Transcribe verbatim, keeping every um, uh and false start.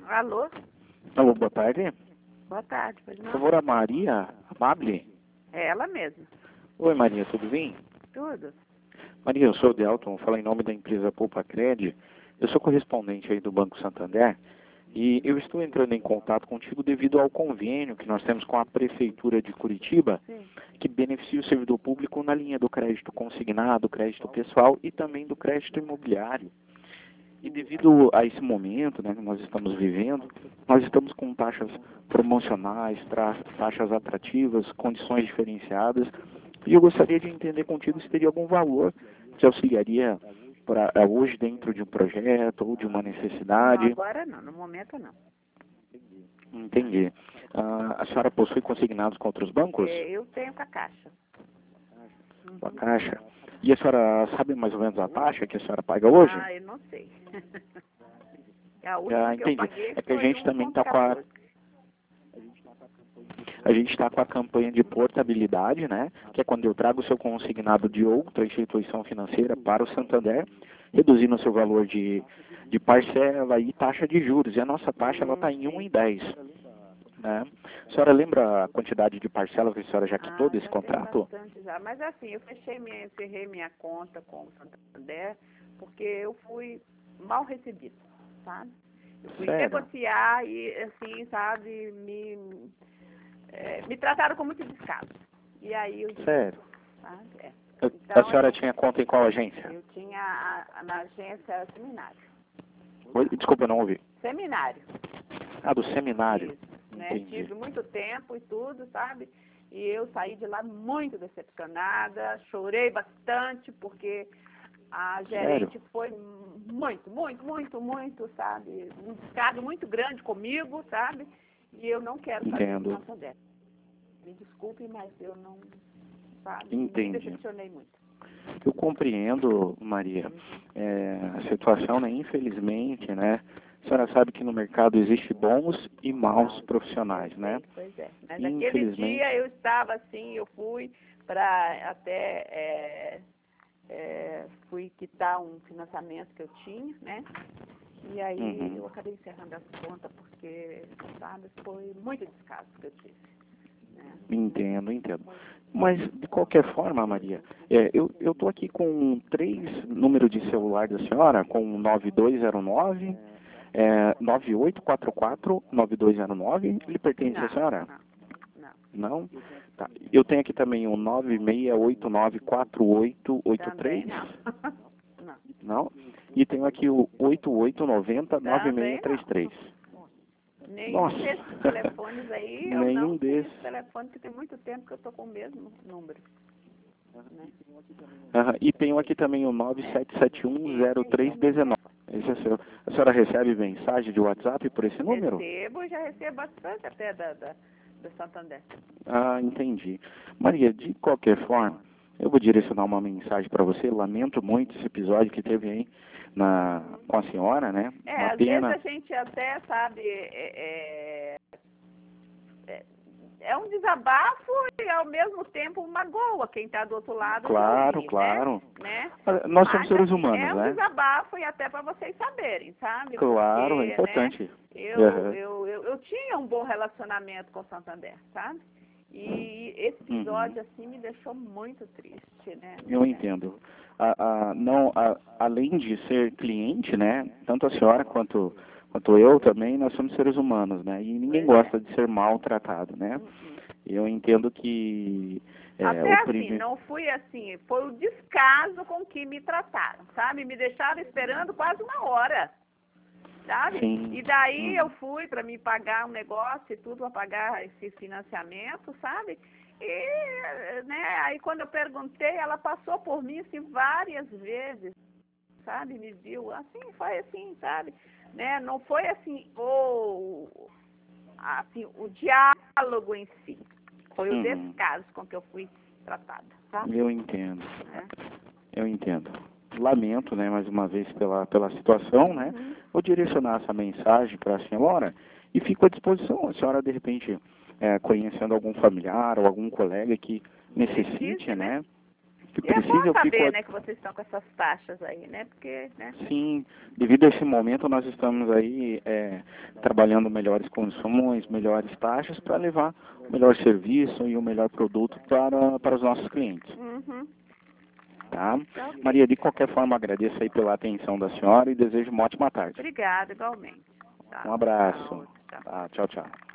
Alô? Alô, boa tarde. Boa tarde, pois Por não? favor, a Maria Amable. É ela mesma. Oi, Maria, tudo bem? Tudo? Maria, eu sou o Delton, falo em nome da empresa Poupa Cred. Eu sou correspondente aí do Banco Santander e eu estou entrando em contato contigo devido ao convênio que nós temos com a Prefeitura de Curitiba, Sim. que beneficia o servidor público na linha do crédito consignado, crédito pessoal e também do crédito imobiliário. E devido a esse momento, né, que nós estamos vivendo, nós estamos com taxas promocionais, tra- taxas atrativas, condições diferenciadas, e eu gostaria de entender contigo se teria algum valor que auxiliaria pra, eh, hoje dentro de um projeto ou de uma Não, necessidade. agora não, no momento não. Entendi. Ah, a senhora possui consignados com outros bancos? É, eu tenho com a Caixa. Com a Caixa? E a senhora sabe mais ou menos a taxa que a senhora paga hoje? Ah, eu não sei. A última Ah, que eu entendi. paguei É que a foi gente também está com a um ponto quatorze. A gente está com a campanha de portabilidade, né? Que é quando eu trago o seu consignado de outra instituição financeira para o Santander, reduzindo o seu valor de, de parcela e taxa de juros. E a nossa taxa ela está em um e dez. Né? A senhora lembra a quantidade de parcelas que a senhora já quitou Ah, desse já tem contrato? bastante já. Mas assim, eu fechei minha, encerrei minha conta com o Santander porque eu fui mal recebida, sabe? Eu fui Sério? negociar e assim, sabe, me, é, me trataram com muito descaso. E aí eu disse, Sério? sabe? É. A Então senhora eu, tinha conta em qual agência? eu tinha a- a- na agência seminário. Oi, desculpa, eu não ouvi. Seminário. Ah, do seminário. Isso, né? Entendi. Tive muito tempo e tudo, sabe? E eu saí de lá muito decepcionada, chorei bastante, porque a gerente Sério? foi muito, muito, muito, muito, sabe? Um descaso muito grande comigo, sabe? E eu não quero fazer Entendo. isso dessa. Me desculpe, mas eu não, sabe? Me Entendi. decepcionei muito. Eu compreendo, Maria, é, a situação, né? Infelizmente, né? A senhora sabe que no mercado existe bons e maus profissionais, né? Pois é. Mas naquele Infelizmente, dia eu estava assim, eu fui para até é, é, fui quitar um financiamento que eu tinha, né? E aí Uhum. eu acabei encerrando as contas porque, sabe, foi muito descaso que eu tive. Né? entendo, entendo. Mas, de qualquer forma, Maria, é, eu eu estou aqui com três números de celular da senhora, com nove dois zero nove, é, nove oito quatro quatro, nove dois zero nove. Ele pertence à senhora? Não, não. Não? Tá. Eu tenho aqui também o nove seis oito nove quatro oito oito Também três. não. Não. Não? E tenho aqui o oito oito nove zero nove Também seis três três. Nenhum Nossa. desses telefones aí, eu Nenhum não tenho desses. esse telefone, que tem muito tempo que eu estou com o mesmo número. Né? Aham. E tenho aqui também o nove sete sete um zero três um nove. Esse é seu. A senhora recebe mensagem de WhatsApp por esse número? Recebo, já recebo bastante até da, da, do Santander. Ah, entendi. Maria, de qualquer forma, eu vou direcionar uma mensagem para você. Lamento muito esse episódio que teve aí na, com a senhora, né? É, Uma às pena. vezes a gente até, sabe, é, é, é um desabafo e ao mesmo tempo magoa quem está do outro lado. Claro, de ouvir, claro. Né? Ah, Nós somos Mas, seres assim, humanos, é um né? desabafo e até para vocês saberem, sabe? Claro, é Porque, importante. Né, eu, Aham. eu, eu, eu tinha um bom relacionamento com o Santander, sabe? E esse Uhum. episódio, assim, me deixou muito triste, né? Eu entendo. A, a, não, a, além de ser cliente, né? Tanto a senhora quanto, quanto eu também, nós somos seres humanos, né? E ninguém Pois é. gosta de ser maltratado, né? Uhum. Eu entendo que é, Até o assim, primeiro. não fui assim, foi o descaso com que me trataram, sabe? Me deixaram esperando quase uma hora, sabe? Sim. E daí Hum. eu fui para me pagar um negócio e tudo, para pagar esse financiamento, sabe? E, né, aí quando eu perguntei, ela passou por mim assim, várias vezes, sabe? Me viu, assim, foi assim, sabe? Né? Não foi assim, o, assim, o diálogo em si. Foi o Uhum. descaso com que eu fui tratada, tá? Eu entendo. É. Eu entendo. Lamento, né, mais uma vez pela, pela situação, né? Uhum. Vou direcionar essa mensagem para a senhora e fico à disposição. A senhora, de repente, é, conhecendo algum familiar ou algum colega que necessite, Precise, né? né? que E é precisa, bom eu saber, fico... né, que vocês estão com essas taxas aí, né? Porque, né? Sim, devido a esse momento nós estamos aí é, trabalhando melhores condições, melhores taxas para levar o melhor serviço e o melhor produto para, para os nossos clientes. Uhum. Tá? Tá ok. Maria, de qualquer forma agradeço aí pela atenção da senhora e desejo uma ótima tarde. Obrigada, igualmente. Tá. Um abraço. Tchau, tchau. Tá, tchau, tchau.